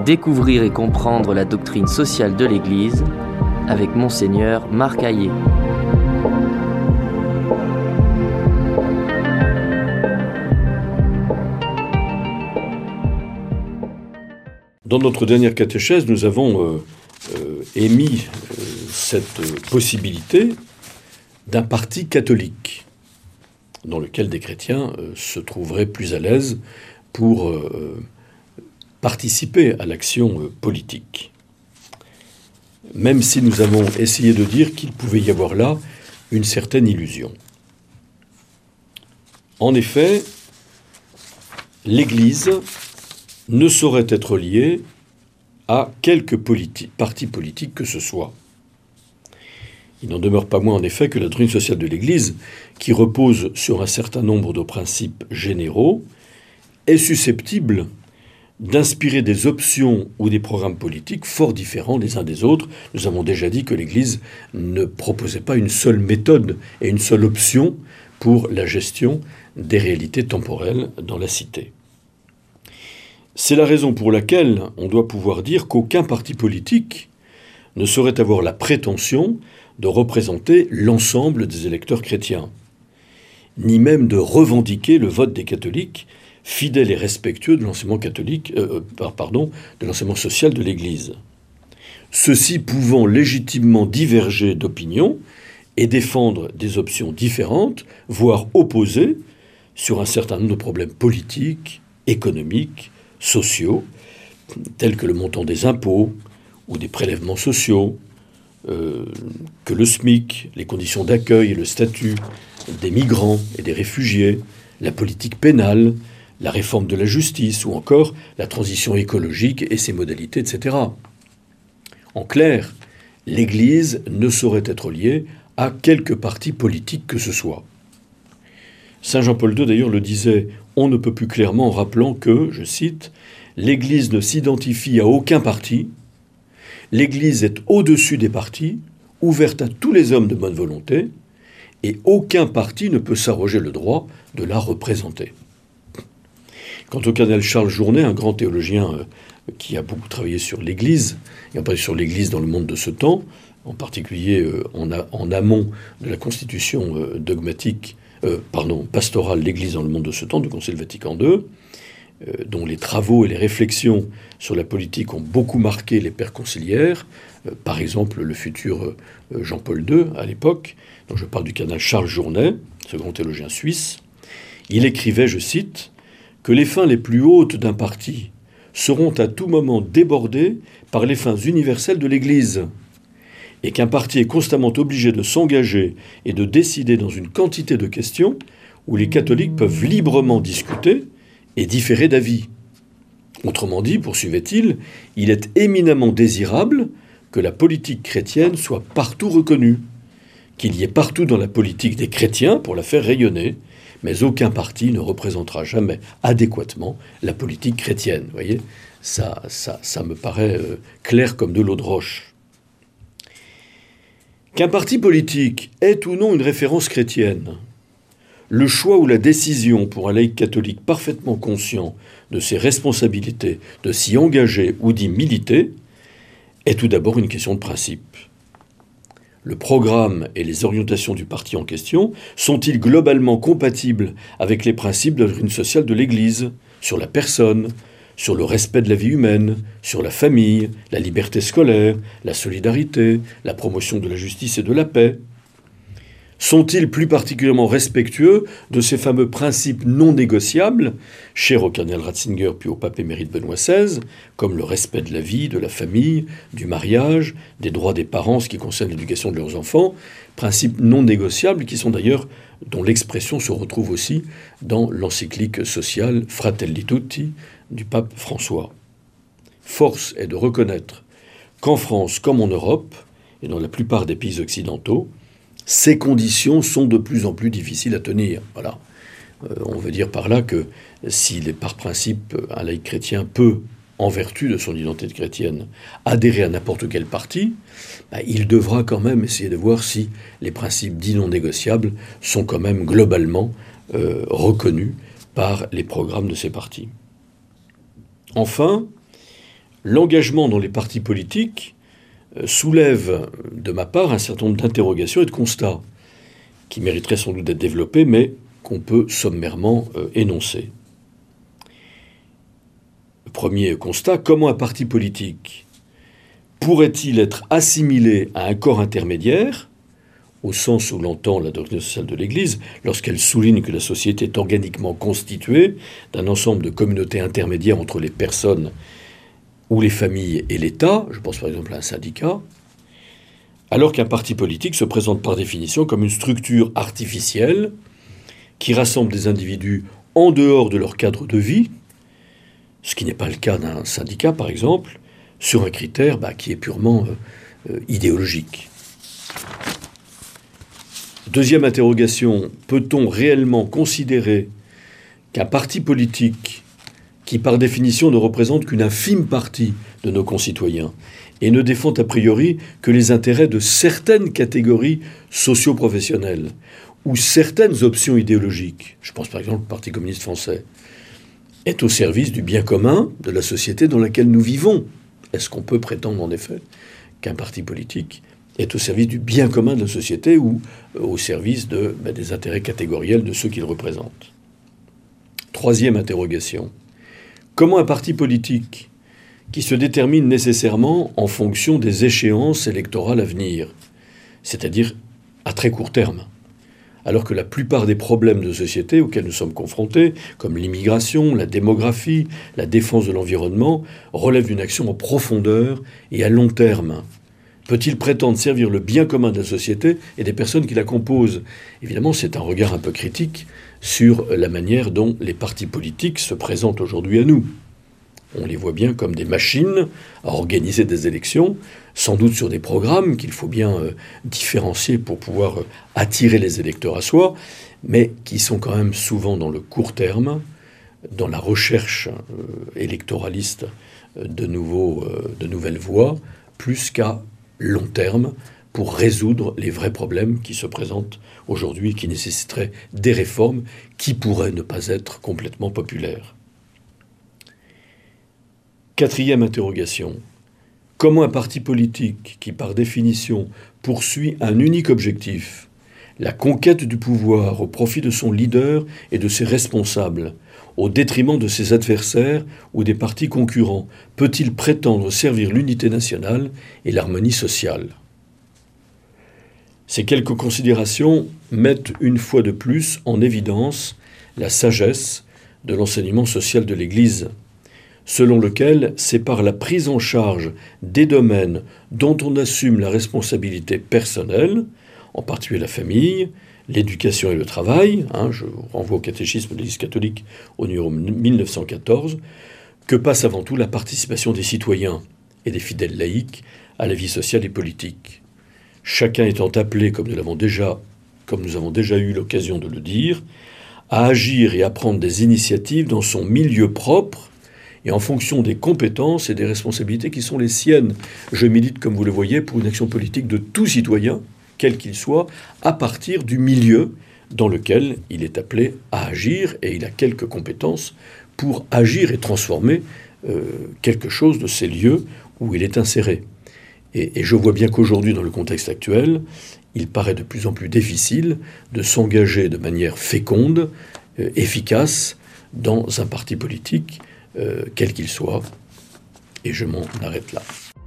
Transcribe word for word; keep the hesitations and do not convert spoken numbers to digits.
Découvrir et comprendre la doctrine sociale de l'Église avec Monseigneur Marc Hayet. Dans notre dernière catéchèse, nous avons euh, euh, émis euh, cette possibilité d'un parti catholique dans lequel des chrétiens euh, se trouveraient plus à l'aise pour euh, participer à l'action euh, politique. Même si nous avons essayé de dire qu'il pouvait y avoir là une certaine illusion. En effet, l'Église ne saurait être liée à quelque politi- parti politique que ce soit. Il n'en demeure pas moins en effet que la doctrine sociale de l'Église, qui repose sur un certain nombre de principes généraux, est susceptible d'inspirer des options ou des programmes politiques fort différents les uns des autres. Nous avons déjà dit que l'Église ne proposait pas une seule méthode et une seule option pour la gestion des réalités temporelles dans la cité. C'est la raison pour laquelle on doit pouvoir dire qu'aucun parti politique ne saurait avoir la prétention de représenter l'ensemble des électeurs chrétiens, ni même de revendiquer le vote des catholiques, fidèles et respectueux de l'enseignement catholique, euh, pardon, de l'enseignement social de l'Église. Ceux-ci pouvant légitimement diverger d'opinion et défendre des options différentes, voire opposées, sur un certain nombre de problèmes politiques, économiques, sociaux, tels que le montant des impôts ou des prélèvements sociaux, euh, que le SMIC, les conditions d'accueil et le statut des migrants et des réfugiés, la politique pénale, la réforme de la justice ou encore la transition écologique et ses modalités, et cetera. En clair, l'Église ne saurait être liée à quelque parti politique que ce soit. Saint Jean-Paul deux, d'ailleurs, le disait on ne peut plus clairement en rappelant que, je cite, « l'Église ne s'identifie à aucun parti, l'Église est au-dessus des partis, ouverte à tous les hommes de bonne volonté, et aucun parti ne peut s'arroger le droit de la représenter. » Quant au cardinal Charles Journet, un grand théologien euh, qui a beaucoup travaillé sur l'Église, et en particulier sur l'Église dans le monde de ce temps, en particulier euh, en, a, en amont de la constitution euh, dogmatique Euh, pardon, pastorale l'Église dans le monde de ce temps, du Concile Vatican deux, euh, dont les travaux et les réflexions sur la politique ont beaucoup marqué les pères conciliaires, euh, par exemple le futur euh, Jean-Paul deux à l'époque, dont je parle du cardinal Charles Journet, ce grand théologien suisse. Il écrivait, je cite, « que les fins les plus hautes d'un parti seront à tout moment débordées par les fins universelles de l'Église, et qu'un parti est constamment obligé de s'engager et de décider dans une quantité de questions où les catholiques peuvent librement discuter et différer d'avis. Autrement dit, poursuivait-il, il est éminemment désirable que la politique chrétienne soit partout reconnue, qu'il y ait partout dans la politique des chrétiens pour la faire rayonner, mais aucun parti ne représentera jamais adéquatement la politique chrétienne. Vous voyez, ça, ça, ça me paraît euh, clair comme de l'eau de roche. Qu'un parti politique ait ou non une référence chrétienne, le choix ou la décision pour un laïc catholique parfaitement conscient de ses responsabilités, de s'y engager ou d'y militer, est tout d'abord une question de principe. Le programme et les orientations du parti en question sont-ils globalement compatibles avec les principes de la doctrine sociale de l'Église, sur la personne, sur le respect de la vie humaine, sur la famille, la liberté scolaire, la solidarité, la promotion de la justice et de la paix? Sont-ils plus particulièrement respectueux de ces fameux principes non négociables, chers au cardinal Ratzinger puis au pape émérite Benoît seize, comme le respect de la vie, de la famille, du mariage, des droits des parents, ce qui concerne l'éducation de leurs enfants, principes non négociables qui sont d'ailleurs, dont l'expression se retrouve aussi dans l'encyclique sociale Fratelli Tutti du pape François. Force est de reconnaître qu'en France comme en Europe, et dans la plupart des pays occidentaux, ces conditions sont de plus en plus difficiles à tenir. Voilà. Euh, on veut dire par là que s'il est par principe un laïc chrétien peut, en vertu de son identité chrétienne, adhérer à n'importe quel parti, bah, il devra quand même essayer de voir si les principes dits non négociables sont quand même globalement euh, reconnus par les programmes de ces partis. Enfin, l'engagement dans les partis politiques euh, soulève de ma part un certain nombre d'interrogations et de constats qui mériteraient sans doute d'être développés, mais qu'on peut sommairement euh, énoncer. Le premier constat, comment un parti politique pourrait-il être assimilé à un corps intermédiaire, au sens où l'entend la doctrine sociale de l'Église, lorsqu'elle souligne que la société est organiquement constituée d'un ensemble de communautés intermédiaires entre les personnes ou les familles et l'État, je pense par exemple à un syndicat, alors qu'un parti politique se présente par définition comme une structure artificielle qui rassemble des individus en dehors de leur cadre de vie, ce qui n'est pas le cas d'un syndicat par exemple, sur un critère bah, qui est purement euh, euh, idéologique. Deuxième interrogation, peut-on réellement considérer qu'un parti politique qui par définition ne représente qu'une infime partie de nos concitoyens et ne défend a priori que les intérêts de certaines catégories socio-professionnelles ou certaines options idéologiques, je pense par exemple au Parti communiste français, est au service du bien commun de la société dans laquelle nous vivons? Est-ce qu'on peut prétendre en effet qu'un parti politique est au service du bien commun de la société ou au service de, ben, des intérêts catégoriels de ceux qu'il représente? Troisième interrogation. Comment un parti politique qui se détermine nécessairement en fonction des échéances électorales à venir, c'est-à-dire à très court terme, alors que la plupart des problèmes de société auxquels nous sommes confrontés, comme l'immigration, la démographie, la défense de l'environnement, relèvent d'une action en profondeur et à long terme? Peut-il prétendre servir le bien commun de la société et des personnes qui la composent? Évidemment, c'est un regard un peu critique sur la manière dont les partis politiques se présentent aujourd'hui à nous. On les voit bien comme des machines à organiser des élections, sans doute sur des programmes qu'il faut bien euh, différencier pour pouvoir euh, attirer les électeurs à soi, mais qui sont quand même souvent dans le court terme, dans la recherche euh, électoraliste de, nouveaux, euh, de nouvelles voies, plus qu'à long terme pour résoudre les vrais problèmes qui se présentent aujourd'hui et qui nécessiteraient des réformes qui pourraient ne pas être complètement populaires. Quatrième interrogation. Comment un parti politique qui, par définition, poursuit un unique objectif, la conquête du pouvoir au profit de son leader et de ses responsables, au détriment de ses adversaires ou des partis concurrents, peut-il prétendre servir l'unité nationale et l'harmonie sociale? Ces quelques considérations mettent une fois de plus en évidence la sagesse de l'enseignement social de l'Église, selon lequel c'est par la prise en charge des domaines dont on assume la responsabilité personnelle, en particulier la famille, l'éducation et le travail, hein, je renvoie au catéchisme de l'Église catholique au numéro mille neuf cent quatorze, que passe avant tout la participation des citoyens et des fidèles laïcs à la vie sociale et politique. Chacun étant appelé, comme nous l'avons déjà, comme nous avons déjà eu l'occasion de le dire, à agir et à prendre des initiatives dans son milieu propre et en fonction des compétences et des responsabilités qui sont les siennes. Je milite, comme vous le voyez, pour une action politique de tout citoyen, quel qu'il soit, à partir du milieu dans lequel il est appelé à agir, et il a quelques compétences pour agir et transformer euh, quelque chose de ces lieux où il est inséré. Et, et je vois bien qu'aujourd'hui, dans le contexte actuel, il paraît de plus en plus difficile de s'engager de manière féconde, euh, efficace, dans un parti politique, euh, quel qu'il soit. Et je m'en arrête là.